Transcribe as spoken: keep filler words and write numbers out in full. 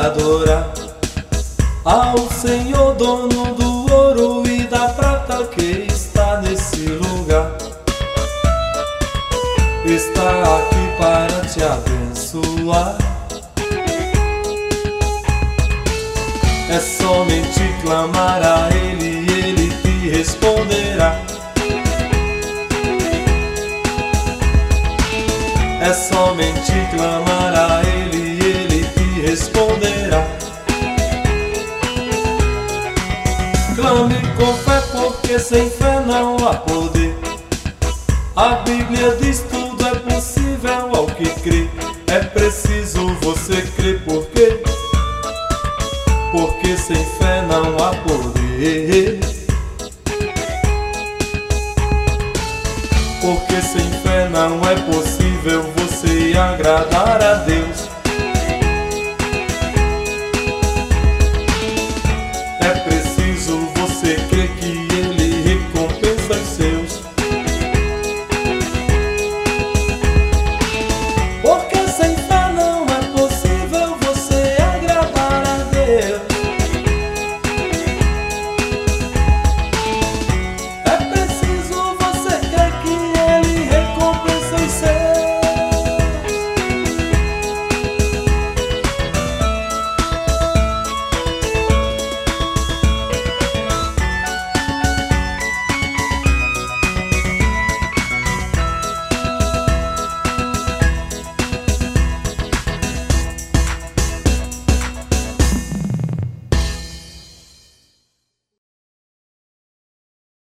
adorar ao Senhor, dono do ouro e da prata, que está nesse lugar. Está aqui para te abençoar. É somente clamar a Ele e Ele te responderá. É somente clamar a Ele e Ele te responderá. Clame com fé, porque sem fé não há poder. A Bíblia diz: tudo é possível ao que crê. É preciso você crer, porque Porque sem fé não há poder. Porque sem fé não é possível você agradar a Deus.